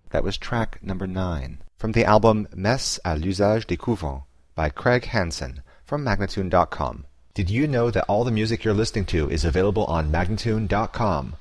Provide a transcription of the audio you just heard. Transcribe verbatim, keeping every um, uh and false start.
That was track number nine, from the album Messe à l'usage des couvents by Craig Hansen from Magnatune dot com. Did you know that all the music you're listening to is available on Magnatune dot com?